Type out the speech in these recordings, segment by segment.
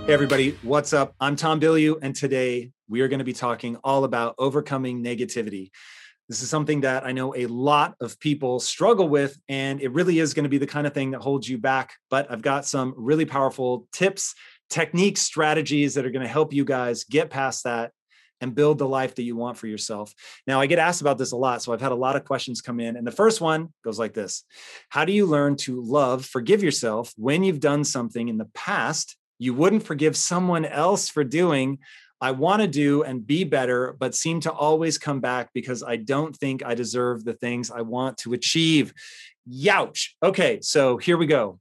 Hey everybody, what's up? I'm Tom Bilyeu, and today we are going to be talking all about overcoming negativity. This is something that I know a lot of people struggle with, and it really is going to be the kind of thing that holds you back. But I've got some really powerful tips, techniques, strategies that are going to help you guys get past that and build the life that you want for yourself. Now, I get asked about this a lot, so I've had a lot of questions come in. And the first one goes like this: how do you learn to forgive yourself when you've done something in the past you wouldn't forgive someone else for doing? I want to do and be better, but seem to always come back because I don't think I deserve the things I want to achieve. Youch. Okay, so here we go.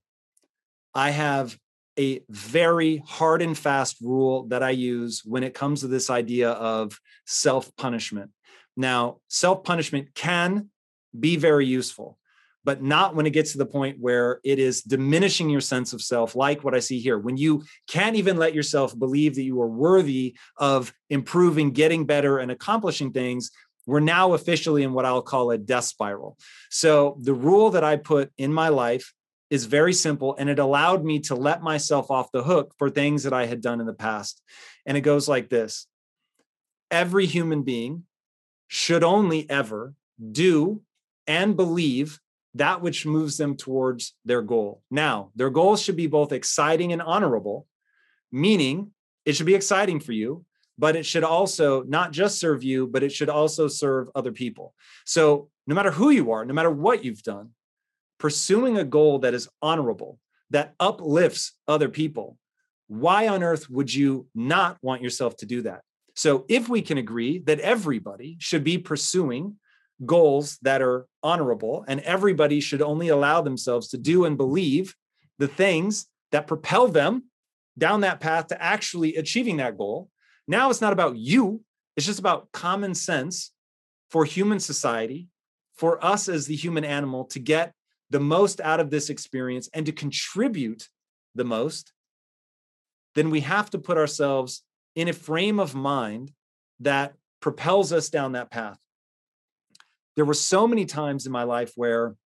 I have a very hard and fast rule that I use when it comes to this idea of self-punishment. Now, self-punishment can be very useful, but not when it gets to the point where it is diminishing your sense of self, like what I see here. When you can't even let yourself believe that you are worthy of improving, getting better, and accomplishing things, we're now officially in what I'll call a death spiral. So the rule that I put in my life is very simple, and it allowed me to let myself off the hook for things that I had done in the past. And it goes like this: every human being should only ever do and believe that which moves them towards their goal. Now, their goals should be both exciting and honorable, meaning it should be exciting for you, but it should also not just serve you, but it should also serve other people. So no matter who you are, no matter what you've done, pursuing a goal that is honorable, that uplifts other people, why on earth would you not want yourself to do that? So if we can agree that everybody should be pursuing goals that are honorable, and everybody should only allow themselves to do and believe the things that propel them down that path to actually achieving that goal. Now it's not about you, it's just about common sense for human society, for us as the human animal to get the most out of this experience and to contribute the most. Then we have to put ourselves in a frame of mind that propels us down that path. There were so many times in my life where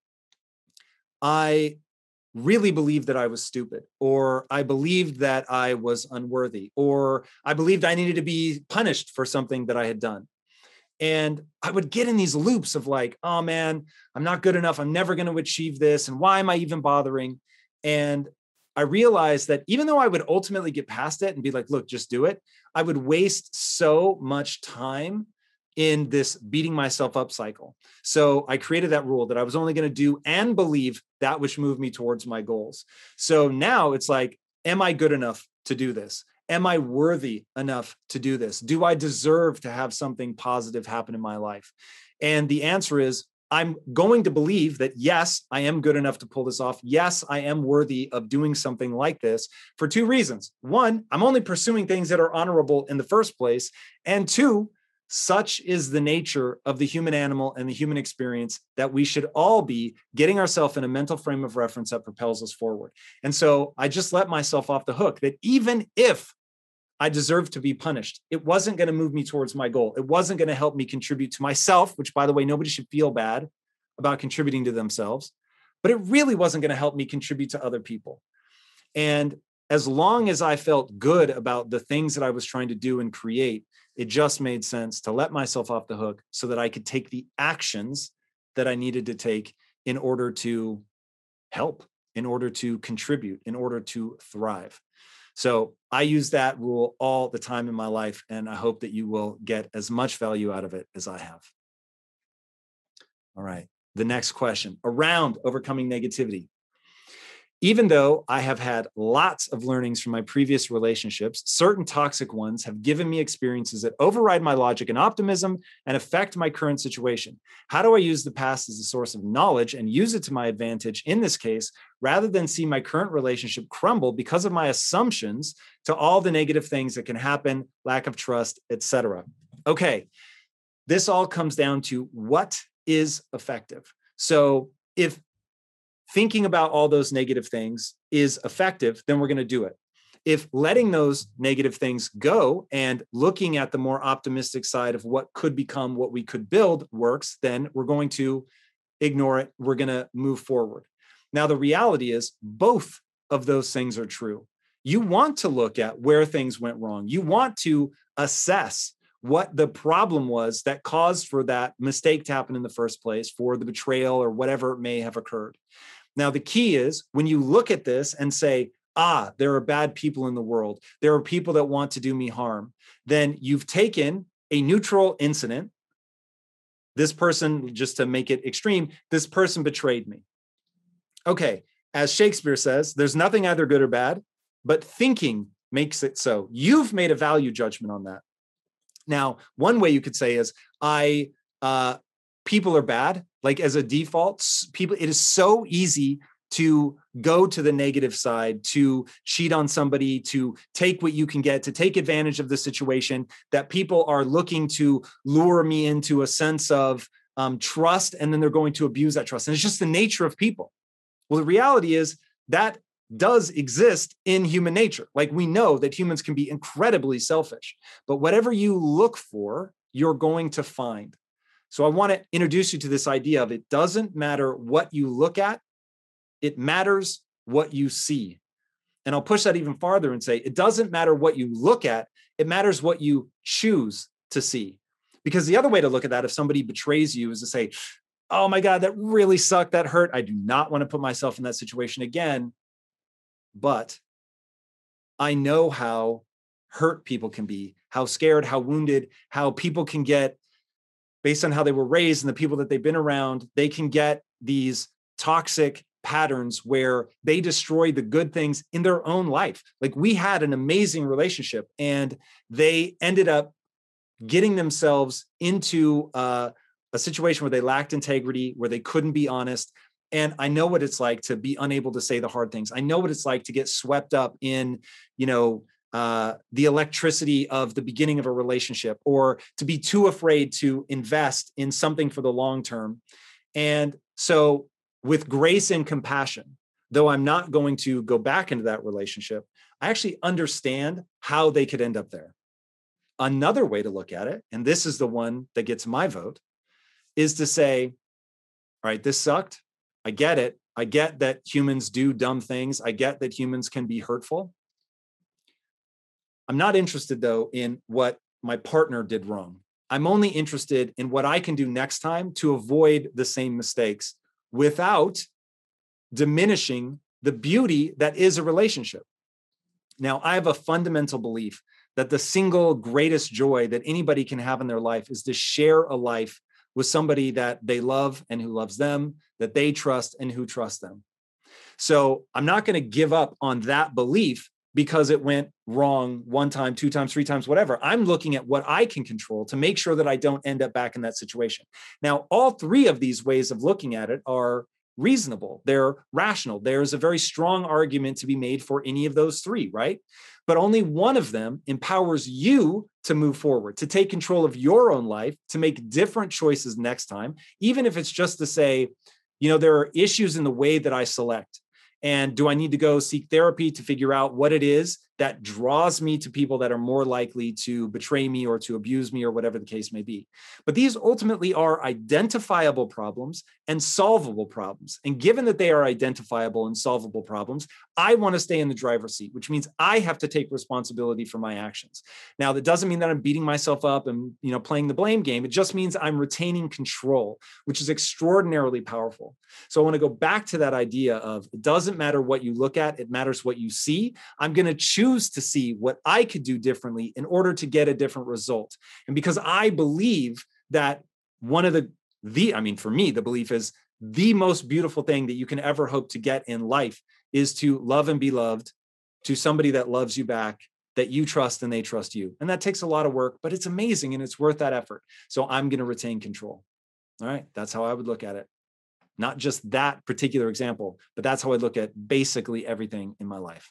I really believed that I was stupid, or I believed that I was unworthy, or I believed I needed to be punished for something that I had done. And I would get in these loops of like, oh man, I'm not good enough. I'm never going to achieve this. And why am I even bothering? And I realized that even though I would ultimately get past it and be like, look, just do it, I would waste so much time in this beating myself up cycle. So I created that rule that I was only going to do and believe that which moved me towards my goals. So now it's like, am I good enough to do this? Am I worthy enough to do this? Do I deserve to have something positive happen in my life? And the answer is, I'm going to believe that, yes, I am good enough to pull this off. Yes, I am worthy of doing something like this for two reasons. One, I'm only pursuing things that are honorable in the first place. And two, such is the nature of the human animal and the human experience that we should all be getting ourselves in a mental frame of reference that propels us forward. And so I just let myself off the hook that even if I deserved to be punished, it wasn't going to move me towards my goal. It wasn't going to help me contribute to myself, which, by the way, nobody should feel bad about contributing to themselves, but it really wasn't going to help me contribute to other people. And as long as I felt good about the things that I was trying to do and create, it just made sense to let myself off the hook so that I could take the actions that I needed to take in order to help, in order to contribute, in order to thrive. So I use that rule all the time in my life, and I hope that you will get as much value out of it as I have. All right. The next question around overcoming negativity. Even though I have had lots of learnings from my previous relationships, certain toxic ones have given me experiences that override my logic and optimism and affect my current situation. How do I use the past as a source of knowledge and use it to my advantage in this case, rather than see my current relationship crumble because of my assumptions to all the negative things that can happen, lack of trust, etc.? Okay, this all comes down to what is effective. So if thinking about all those negative things is effective, then we're going to do it. If letting those negative things go and looking at the more optimistic side of what could become what we could build works, then we're going to ignore it. We're going to move forward. Now, the reality is both of those things are true. You want to look at where things went wrong. You want to assess what the problem was that caused for that mistake to happen in the first place, for the betrayal or whatever may have occurred. Now, the key is when you look at this and say, there are bad people in the world, there are people that want to do me harm, then you've taken a neutral incident. This person, just to make it extreme, this person betrayed me. Okay, as Shakespeare says, there's nothing either good or bad, but thinking makes it so. You've made a value judgment on that. Now, one way you could say is, people are bad. Like as a default, it is so easy to go to the negative side, to cheat on somebody, to take what you can get, to take advantage of the situation, that people are looking to lure me into a sense of trust, and then they're going to abuse that trust. And it's just the nature of people. Well, the reality is that does exist in human nature. Like we know that humans can be incredibly selfish, but whatever you look for, you're going to find. So I want to introduce you to this idea of it doesn't matter what you look at, it matters what you see. And I'll push that even farther and say, it doesn't matter what you look at, it matters what you choose to see. Because the other way to look at that, if somebody betrays you, is to say, oh my God, that really sucked, that hurt. I do not want to put myself in that situation again. But I know how hurt people can be, how scared, how wounded, how people can get, based on how they were raised and the people that they've been around, they can get these toxic patterns where they destroy the good things in their own life. Like we had an amazing relationship and they ended up getting themselves into a situation where they lacked integrity, where they couldn't be honest. And I know what it's like to be unable to say the hard things. I know what it's like to get swept up in, the electricity of the beginning of a relationship, or to be too afraid to invest in something for the long term. And so with grace and compassion, though I'm not going to go back into that relationship, I actually understand how they could end up there. Another way to look at it, and this is the one that gets my vote, is to say, all right, this sucked. I get it. I get that humans do dumb things. I get that humans can be hurtful. I'm not interested, though, in what my partner did wrong. I'm only interested in what I can do next time to avoid the same mistakes without diminishing the beauty that is a relationship. Now, I have a fundamental belief that the single greatest joy that anybody can have in their life is to share a life with somebody that they love and who loves them, that they trust and who trusts them. So I'm not going to give up on that belief because it went wrong one time, two times, three times, whatever. I'm looking at what I can control to make sure that I don't end up back in that situation. Now, all three of these ways of looking at it are reasonable. They're rational. There's a very strong argument to be made for any of those three, right? But only one of them empowers you to move forward, to take control of your own life, to make different choices next time, even if it's just to say, there are issues in the way that I select. And do I need to go seek therapy to figure out what it is that draws me to people that are more likely to betray me or to abuse me or whatever the case may be? But these ultimately are identifiable problems and solvable problems. And given that they are identifiable and solvable problems, I want to stay in the driver's seat, which means I have to take responsibility for my actions. Now, that doesn't mean that I'm beating myself up and playing the blame game. It just means I'm retaining control, which is extraordinarily powerful. So I want to go back to that idea of it doesn't matter what you look at, it matters what you see. I'm going to choose to see what I could do differently in order to get a different result. And because I believe that one of for me, the belief is the most beautiful thing that you can ever hope to get in life is to love and be loved, to somebody that loves you back, that you trust and they trust you. And that takes a lot of work, but it's amazing and it's worth that effort. So I'm going to retain control. All right. That's how I would look at it. Not just that particular example, but that's how I look at basically everything in my life.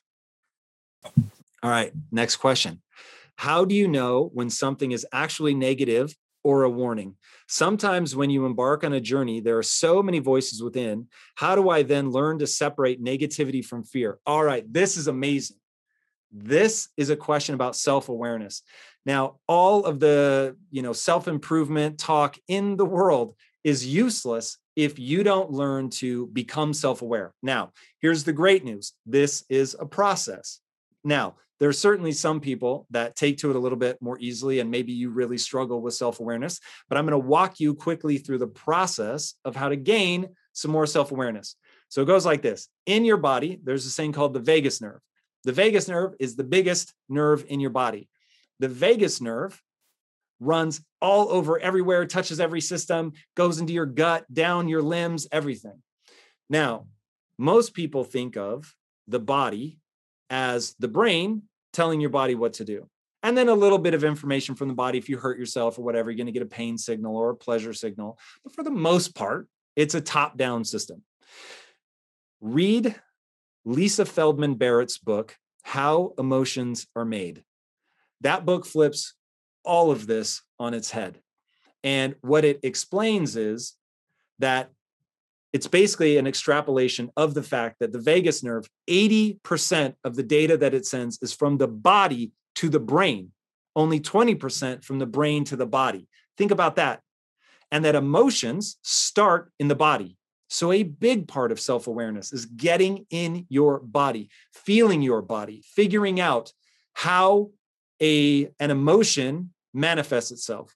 All right. Next question. How do you know when something is actually negative or a warning? Sometimes when you embark on a journey, there are so many voices within. How do I then learn to separate negativity from fear? All right. This is amazing. This is a question about self-awareness. Now, all of the, self-improvement talk in the world is useless if you don't learn to become self-aware. Now, here's the great news. This is a process. Now, there are certainly some people that take to it a little bit more easily, and maybe you really struggle with self-awareness, but I'm going to walk you quickly through the process of how to gain some more self-awareness. So it goes like this. In your body, there's this thing called the vagus nerve. The vagus nerve is the biggest nerve in your body. The vagus nerve runs all over, everywhere, touches every system, goes into your gut, down your limbs, everything. Now, most people think of the body as the brain telling your body what to do. And then a little bit of information from the body. If you hurt yourself or whatever, you're going to get a pain signal or a pleasure signal. But for the most part, it's a top-down system. Read Lisa Feldman Barrett's book, How Emotions Are Made. That book flips all of this on its head. And what it explains is that it's basically an extrapolation of the fact that the vagus nerve, 80% of the data that it sends is from the body to the brain, only 20% from the brain to the body. Think about that. And that emotions start in the body. So a big part of self-awareness is getting in your body, feeling your body, figuring out how an emotion manifests itself.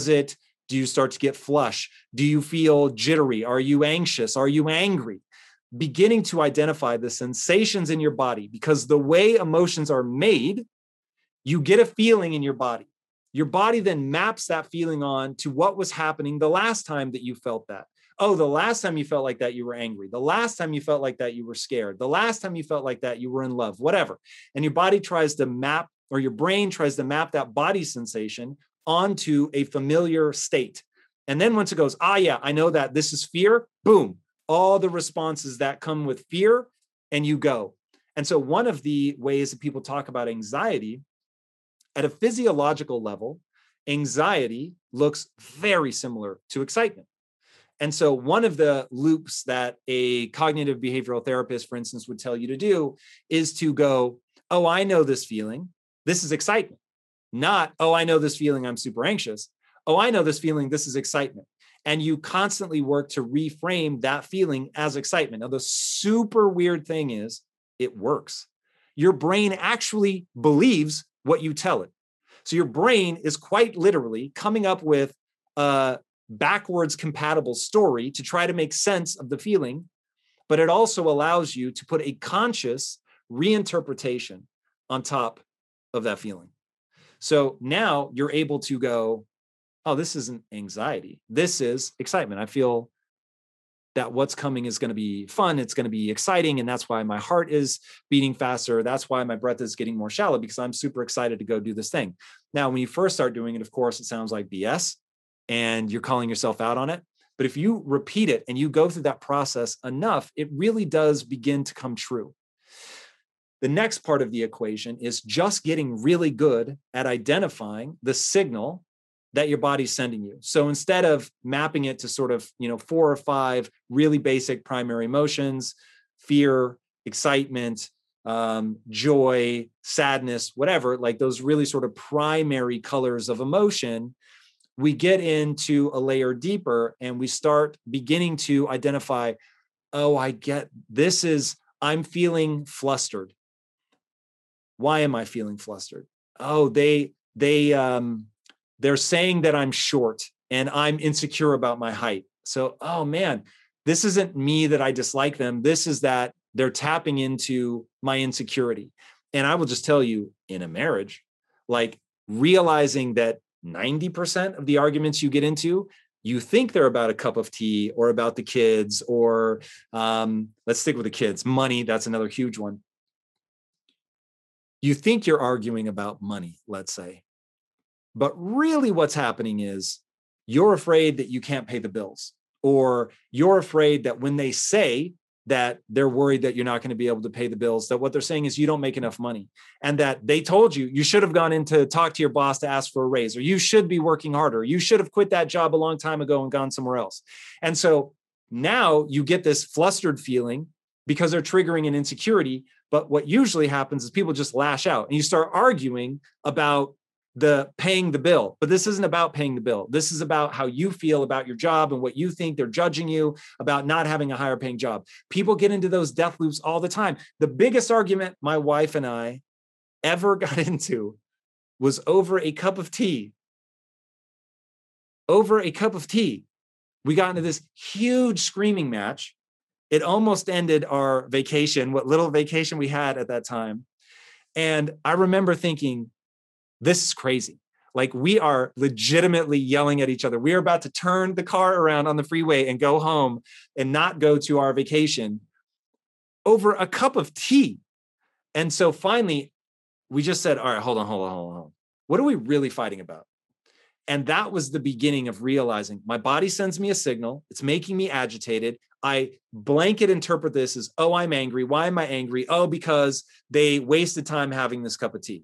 Do you start to get flush? Do you feel jittery? Are you anxious? Are you angry? Beginning to identify the sensations in your body, because the way emotions are made, you get a feeling in your body. Your body then maps that feeling on to what was happening the last time that you felt that. Oh, the last time you felt like that, you were angry. The last time you felt like that, you were scared. The last time you felt like that, you were in love, whatever. And your body tries to map, or your brain tries to map that body sensation onto a familiar state. And then once it goes, yeah, I know that this is fear, boom, all the responses that come with fear, and you go. And so one of the ways that people talk about anxiety, at a physiological level, anxiety looks very similar to excitement. And so one of the loops that a cognitive behavioral therapist, for instance, would tell you to do is to go, oh, I know this feeling. This is excitement. Not, oh, I know this feeling. I'm super anxious. Oh, I know this feeling. This is excitement. And you constantly work to reframe that feeling as excitement. Now, the super weird thing is it works. Your brain actually believes what you tell it. So your brain is quite literally coming up with a backwards compatible story to try to make sense of the feeling, but it also allows you to put a conscious reinterpretation on top of that feeling. So now you're able to go, oh, this isn't anxiety. This is excitement. I feel that what's coming is going to be fun. It's going to be exciting. And that's why my heart is beating faster. That's why my breath is getting more shallow, because I'm super excited to go do this thing. Now, when you first start doing it, of course, it sounds like BS and you're calling yourself out on it. But if you repeat it and you go through that process enough, it really does begin to come true. The next part of the equation is just getting really good at identifying the signal that your body's sending you. So instead of mapping it to sort of, 4 or 5 really basic primary emotions, fear, excitement, joy, sadness, whatever, like those really sort of primary colors of emotion, we get into a layer deeper and we start beginning to identify, oh, I get this I'm feeling flustered. Why am I feeling flustered? Oh, they're saying that I'm short and I'm insecure about my height. So, oh man, this isn't me that I dislike them. This is that they're tapping into my insecurity. And I will just tell you, in a marriage, like realizing that 90% of the arguments you get into, you think they're about a cup of tea or about the kids, or let's stick with the kids, money. That's another huge one. You think you're arguing about money, let's say. But really what's happening is you're afraid that you can't pay the bills, or you're afraid that when they say that they're worried that you're not going to be able to pay the bills, that what they're saying is you don't make enough money, and that they told you should have gone in to talk to your boss to ask for a raise, or you should be working harder. You should have quit that job a long time ago and gone somewhere else. And so now you get this flustered feeling because they're triggering an insecurity. But what usually happens is people just lash out and you start arguing about the paying the bill. But this isn't about paying the bill. This is about how you feel about your job and what you think they're judging you about not having a higher paying job. People get into those death loops all the time. The biggest argument my wife and I ever got into was over a cup of tea. Over a cup of tea. We got into this huge screaming match. It almost ended our vacation, what little vacation we had at that time. And I remember thinking, this is crazy. Like, we are legitimately yelling at each other. We are about to turn the car around on the freeway and go home and not go to our vacation over a cup of tea. And so finally, we just said, all right, hold on. What are we really fighting about? And that was the beginning of realizing my body sends me a signal. It's making me agitated. I blanket interpret this as, oh, I'm angry. Why am I angry? Oh, because they wasted time having this cup of tea.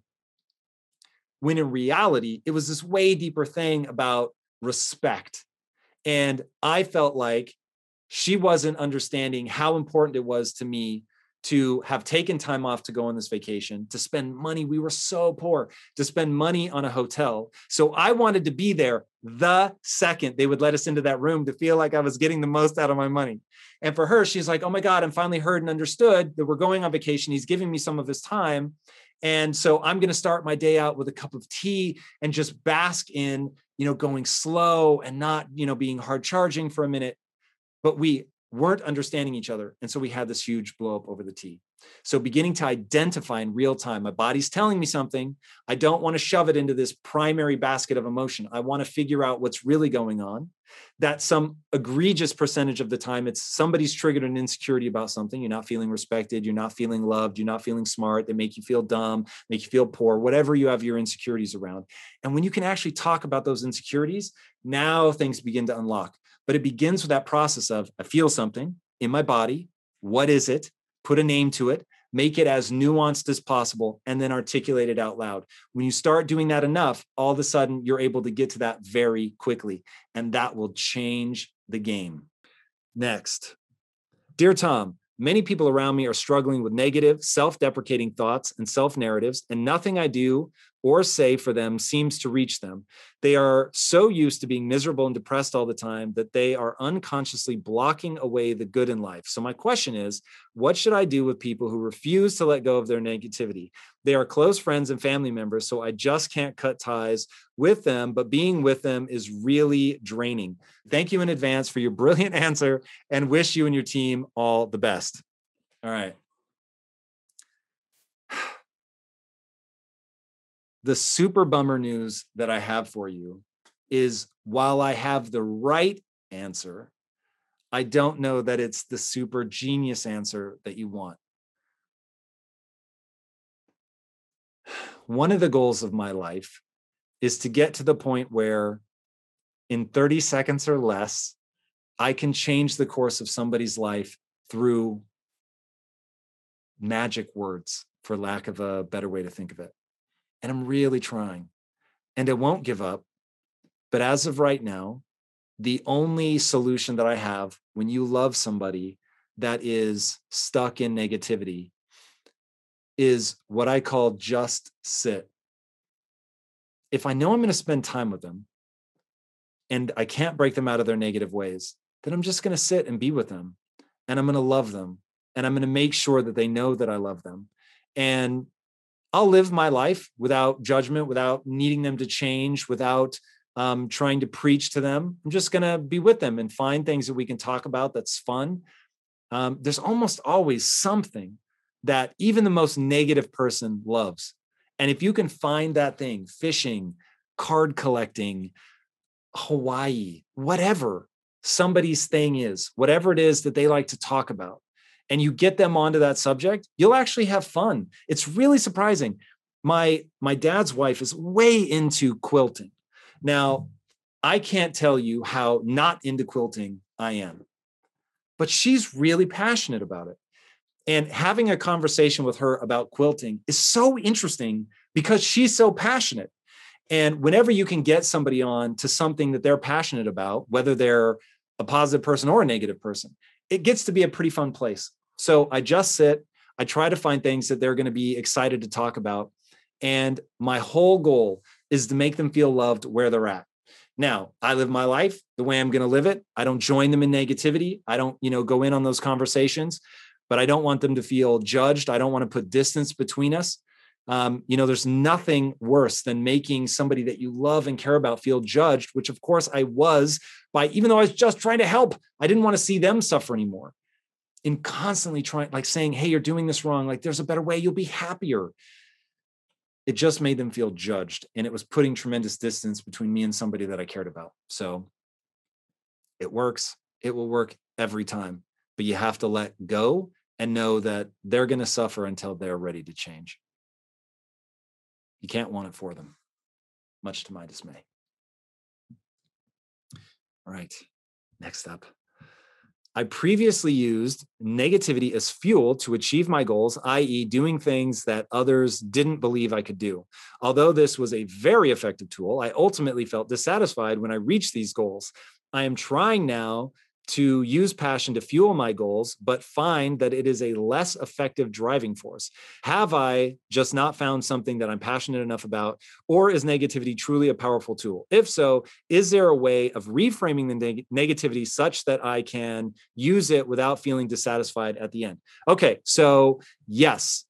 When in reality, it was this way deeper thing about respect. And I felt like she wasn't understanding how important it was to me to have taken time off to go on this vacation, to spend money. We were so poor, to spend money on a hotel. So I wanted to be there the second they would let us into that room to feel like I was getting the most out of my money. And for her, she's like, oh my God, I'm finally heard and understood that we're going on vacation. He's giving me some of his time. And so I'm going to start my day out with a cup of tea and just bask in, going slow and not, being hard charging for a minute. But we weren't understanding each other. And so we had this huge blow up over the tea. So beginning to identify in real time, my body's telling me something. I don't want to shove it into this primary basket of emotion. I want to figure out what's really going on. That some egregious percentage of the time, it's somebody's triggered an insecurity about something. You're not feeling respected. You're not feeling loved. You're not feeling smart. They make you feel dumb, make you feel poor, whatever you have your insecurities around. And when you can actually talk about those insecurities, now things begin to unlock. But it begins with that process of, I feel something in my body. What is it? Put a name to it, make it as nuanced as possible, and then articulate it out loud. When you start doing that enough, all of a sudden you're able to get to that very quickly, and that will change the game. Next. Dear Tom, many people around me are struggling with negative, self-deprecating thoughts and self-narratives, and nothing I do or say for them seems to reach them. They are so used to being miserable and depressed all the time that they are unconsciously blocking away the good in life. So my question is, what should I do with people who refuse to let go of their negativity? They are close friends and family members, so I just can't cut ties with them, but being with them is really draining. Thank you in advance for your brilliant answer and wish you and your team all the best. All right. The super bummer news that I have for you is, while I have the right answer, I don't know that it's the super genius answer that you want. One of the goals of my life is to get to the point where in 30 seconds or less, I can change the course of somebody's life through magic words, for lack of a better way to think of it. And I'm really trying, and I won't give up. But as of right now, the only solution that I have when you love somebody that is stuck in negativity is what I call just sit. If I know I'm going to spend time with them and I can't break them out of their negative ways, then I'm just going to sit and be with them, and I'm going to love them, and I'm going to make sure that they know that I love them. And I'll live my life without judgment, without needing them to change, without trying to preach to them. I'm just going to be with them and find things that we can talk about that's fun. There's almost always something that even the most negative person loves. And if you can find that thing, fishing, card collecting, Hawaii, whatever somebody's thing is, whatever it is that they like to talk about, and you get them onto that subject, you'll actually have fun. It's really surprising. My dad's wife is way into quilting. Now, I can't tell you how not into quilting I am, but she's really passionate about it. And having a conversation with her about quilting is so interesting because she's so passionate. And whenever you can get somebody on to something that they're passionate about, whether they're a positive person or a negative person, it gets to be a pretty fun place. So I just sit, I try to find things that they're going to be excited to talk about. And my whole goal is to make them feel loved where they're at. Now, I live my life the way I'm going to live it. I don't join them in negativity. I don't, go in on those conversations, but I don't want them to feel judged. I don't want to put distance between us. There's nothing worse than making somebody that you love and care about feel judged, which of course I was even though I was just trying to help, I didn't want to see them suffer anymore. In constantly trying, like saying, hey, you're doing this wrong. Like there's a better way. You'll be happier. It just made them feel judged. And it was putting tremendous distance between me and somebody that I cared about. So it works. It will work every time, but you have to let go and know that they're going to suffer until they're ready to change. You can't want it for them, much to my dismay. All right, next up. I previously used negativity as fuel to achieve my goals, i.e., doing things that others didn't believe I could do. Although this was a very effective tool, I ultimately felt dissatisfied when I reached these goals. I am trying now to use passion to fuel my goals, but find that it is a less effective driving force. Have I just not found something that I'm passionate enough about, or is negativity truly a powerful tool? If so, is there a way of reframing the negativity such that I can use it without feeling dissatisfied at the end? Okay, so yes,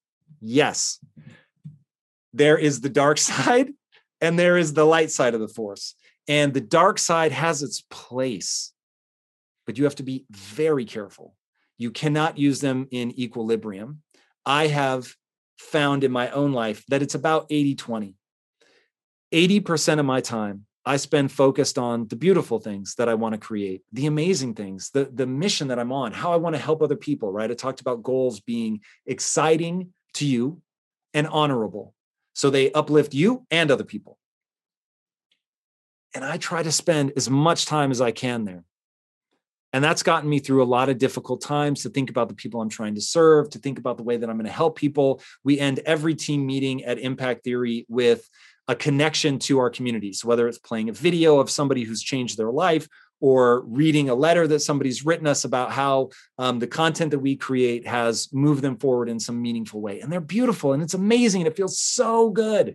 there is the dark side and there is the light side of the force. And the dark side has its place, but you have to be very careful. You cannot use them in equilibrium. I have found in my own life that it's about 80-20. 80% of my time I spend focused on the beautiful things that I want to create, the amazing things, the mission that I'm on, how I want to help other people, right? I talked about goals being exciting to you and honorable. So they uplift you and other people. And I try to spend as much time as I can there. And that's gotten me through a lot of difficult times, to think about the people I'm trying to serve, to think about the way that I'm going to help people. We end every team meeting at Impact Theory with a connection to our community. So whether it's playing a video of somebody who's changed their life, or reading a letter that somebody's written us about how the content that we create has moved them forward in some meaningful way. And they're beautiful and it's amazing and it feels so good.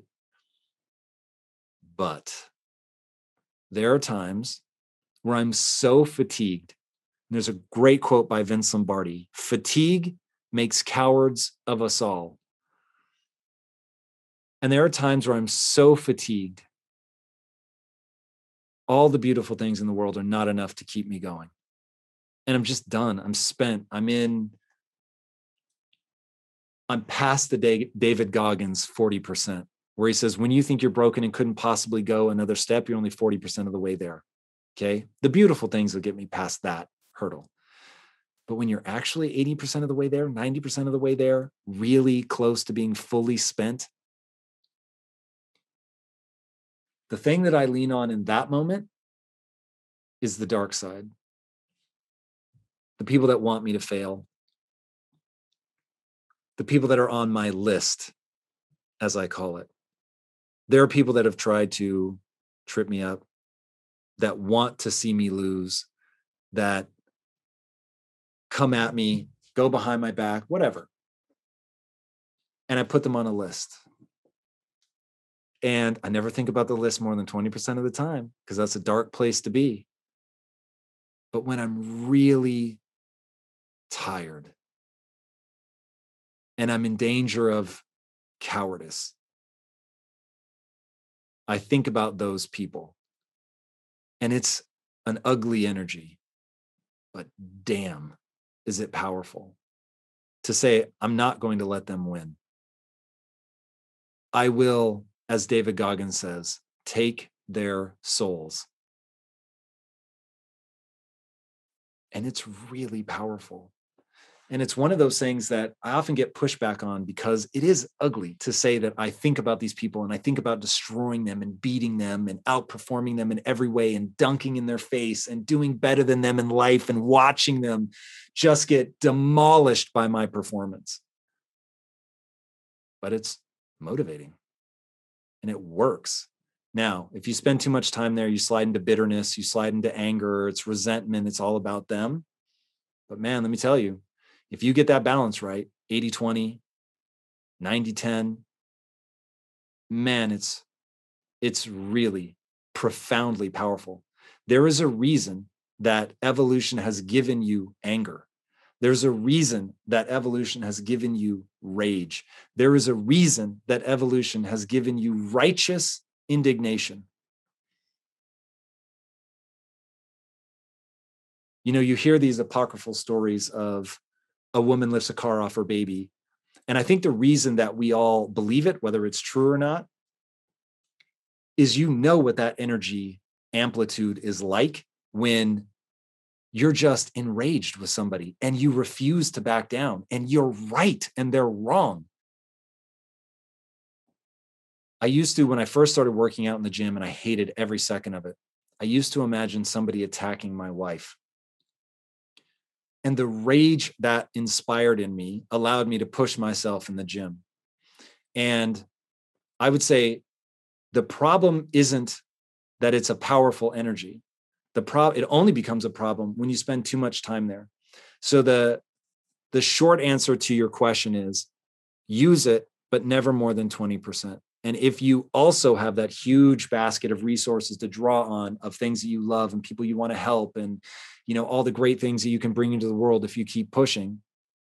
But there are times where I'm so fatigued. There's a great quote by Vince Lombardi: fatigue makes cowards of us all. And there are times where I'm so fatigued, all the beautiful things in the world are not enough to keep me going. And I'm just done. I'm spent. I'm past the David Goggins 40%, where he says, when you think you're broken and couldn't possibly go another step, you're only 40% of the way there. Okay. The beautiful things will get me past that hurdle. But when you're actually 80% of the way there, 90% of the way there, really close to being fully spent, the thing that I lean on in that moment is the dark side. The people that want me to fail, the people that are on my list, as I call it. There are people that have tried to trip me up, that want to see me lose, that come at me, go behind my back, whatever. And I put them on a list. And I never think about the list more than 20% of the time, because that's a dark place to be. But when I'm really tired and I'm in danger of cowardice, I think about those people. And it's an ugly energy, but damn, is it powerful to say, I'm not going to let them win. I will, as David Goggins says, take their souls. And it's really powerful. And it's one of those things that I often get pushback on, because it is ugly to say that I think about these people and I think about destroying them and beating them and outperforming them in every way and dunking in their face and doing better than them in life and watching them just get demolished by my performance. But it's motivating and it works. Now, if you spend too much time there, you slide into bitterness, you slide into anger, it's resentment, it's all about them. But man, let me tell you, if you get that balance right, 80-20, 90-10, man, it's really profoundly powerful. There is a reason that evolution has given you anger. There's a reason that evolution has given you rage. There is a reason that evolution has given you righteous indignation. You know, you hear these apocryphal stories of a woman lifts a car off her baby. And I think the reason that we all believe it, whether it's true or not, is you know what that energy amplitude is like when you're just enraged with somebody and you refuse to back down and you're right and they're wrong. I used to, when I first started working out in the gym, and I hated every second of it, I used to imagine somebody attacking my wife. And the rage that inspired in me allowed me to push myself in the gym. And I would say the problem isn't that it's a powerful energy. It only becomes a problem when you spend too much time there. So the short answer to your question is use it, but never more than 20%. And if you also have that huge basket of resources to draw on, of things that you love and people you want to help, and all the great things that you can bring into the world, if you keep pushing,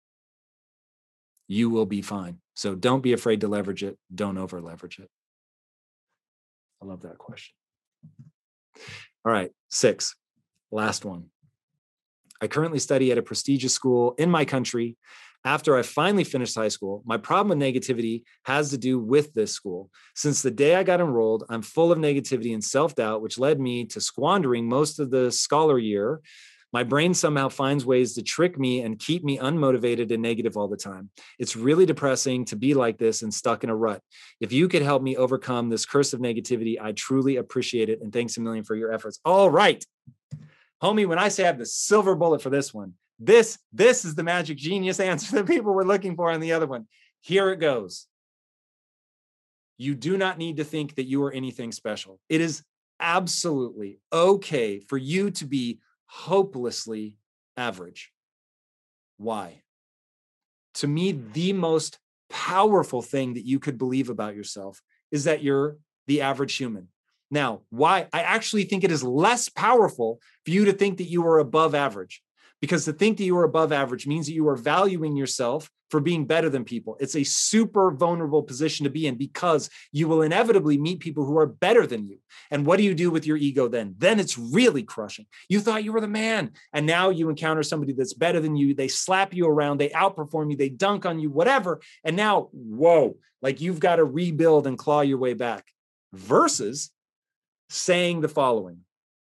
you will be fine. So don't be afraid to leverage it. Don't over leverage it. I love that question. All right, 6, last one. I currently study at a prestigious school in my country. After I finally finished high school, my problem with negativity has to do with this school. Since the day I got enrolled, I'm full of negativity and self-doubt, which led me to squandering most of the scholar year. My brain somehow finds ways to trick me and keep me unmotivated and negative all the time. It's really depressing to be like this and stuck in a rut. If you could help me overcome this curse of negativity, I truly appreciate it. And thanks a million for your efforts. All right, homie, when I say I have the silver bullet for this one, this is the magic genius answer that people were looking for on the other one. Here it goes. You do not need to think that you are anything special. It is absolutely okay for you to be hopelessly average. Why? To me, the most powerful thing that you could believe about yourself is that you're the average human. Now, why? I actually think it is less powerful for you to think that you are above average, because to think that you are above average means that you are valuing yourself for being better than people. It's a super vulnerable position to be in, because you will inevitably meet people who are better than you. And what do you do with your ego then? Then it's really crushing. You thought you were the man, and now you encounter somebody that's better than you. They slap you around, they outperform you, they dunk on you, whatever. And now, whoa, like you've got to rebuild and claw your way back. Versus saying the following: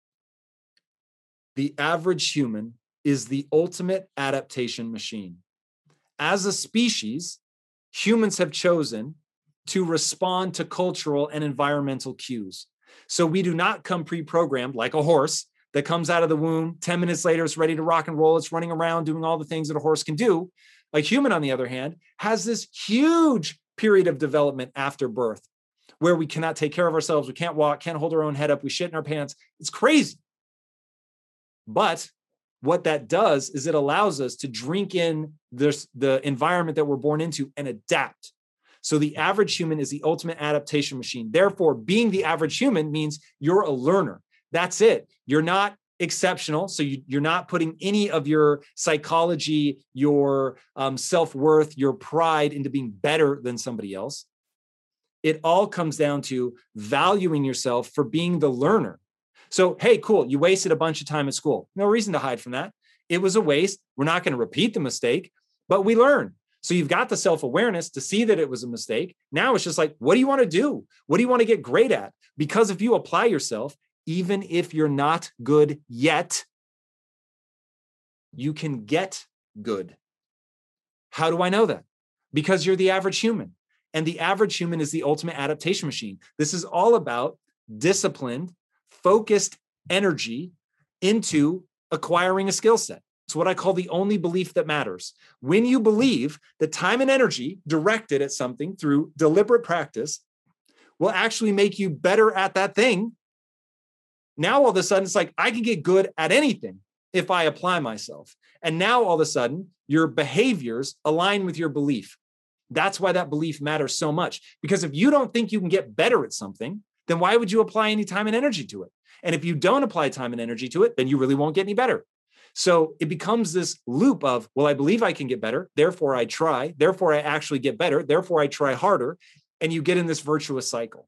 the average human is the ultimate adaptation machine. As a species, humans have chosen to respond to cultural and environmental cues. So we do not come pre-programmed like a horse that comes out of the womb. 10 minutes later, it's ready to rock and roll. It's running around doing all the things that a horse can do. A human, on the other hand, has this huge period of development after birth where we cannot take care of ourselves. We can't walk, can't hold our own head up. We shit in our pants. It's crazy. But what that does is it allows us to drink in the environment that we're born into and adapt. So the average human is the ultimate adaptation machine. Therefore, being the average human means you're a learner. That's it. You're not exceptional. So you're not putting any of your psychology, your self-worth, your pride into being better than somebody else. It all comes down to valuing yourself for being the learner. So, hey, cool, you wasted a bunch of time at school. No reason to hide from that. It was a waste. We're not going to repeat the mistake, but we learn. So you've got the self-awareness to see that it was a mistake. Now it's just like, what do you want to do? What do you want to get great at? Because if you apply yourself, even if you're not good yet, you can get good. How do I know that? Because you're the average human. And the average human is the ultimate adaptation machine. This is all about disciplined, focused energy into acquiring a skill set. It's what I call the only belief that matters. When you believe that time and energy directed at something through deliberate practice will actually make you better at that thing, now all of a sudden it's like, I can get good at anything if I apply myself. And now all of a sudden your behaviors align with your belief. That's why that belief matters so much. Because if you don't think you can get better at something, then why would you apply any time and energy to it? And if you don't apply time and energy to it, then you really won't get any better. So it becomes this loop of, well, I believe I can get better. Therefore, I try. Therefore, I actually get better. Therefore, I try harder. And you get in this virtuous cycle.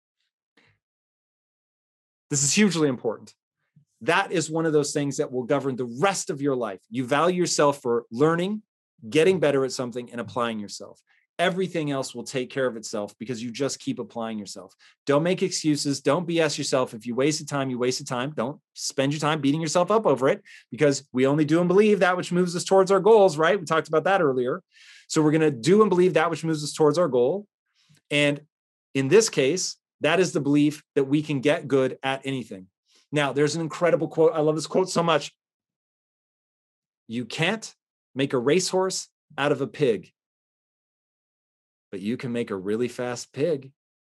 This is hugely important. That is one of those things that will govern the rest of your life. You value yourself for learning, getting better at something, and applying yourself. Everything else will take care of itself because you just keep applying yourself. Don't make excuses. Don't BS yourself. If you wasted time, you wasted time. Don't spend your time beating yourself up over it, because we only do and believe that which moves us towards our goals, right? We talked about that earlier. So we're going to do and believe that which moves us towards our goal. And in this case, that is the belief that we can get good at anything. Now, there's an incredible quote. I love this quote so much. You can't make a racehorse out of a pig, but you can make a really fast pig.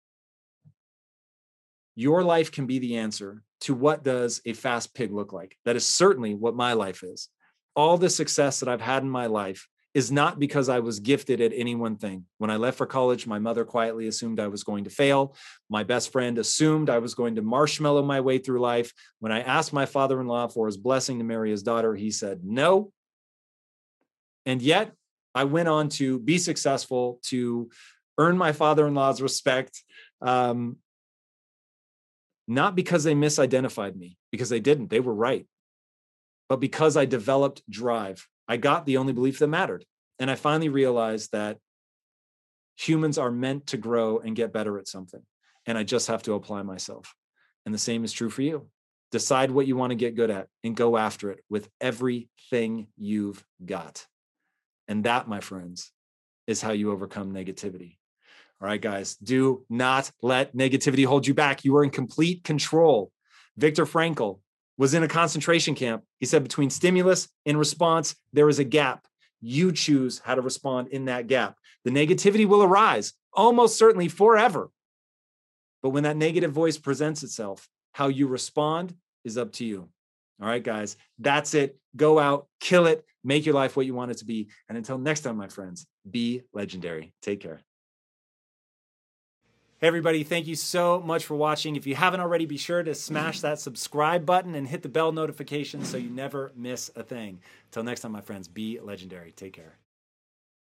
Your life can be the answer to what does a fast pig look like. That is certainly what my life is. All the success that I've had in my life is not because I was gifted at any one thing. When I left for college, my mother quietly assumed I was going to fail. My best friend assumed I was going to marshmallow my way through life. When I asked my father-in-law for his blessing to marry his daughter, he said no. And yet I went on to be successful, to earn my father-in-law's respect, not because they misidentified me, because they didn't, they were right, but because I developed drive. I got the only belief that mattered. And I finally realized that humans are meant to grow and get better at something. And I just have to apply myself. And the same is true for you. Decide what you want to get good at and go after it with everything you've got. And that, my friends, is how you overcome negativity. All right, guys, do not let negativity hold you back. You are in complete control. Viktor Frankl was in a concentration camp. He said, between stimulus and response, there is a gap. You choose how to respond in that gap. The negativity will arise, almost certainly forever. But when that negative voice presents itself, how you respond is up to you. All right, guys, that's it. Go out, kill it, make your life what you want it to be. And until next time, my friends, be legendary. Take care. Hey everybody, thank you so much for watching. If you haven't already, be sure to smash that subscribe button and hit the bell notification so you never miss a thing. Until next time, my friends, be legendary. Take care.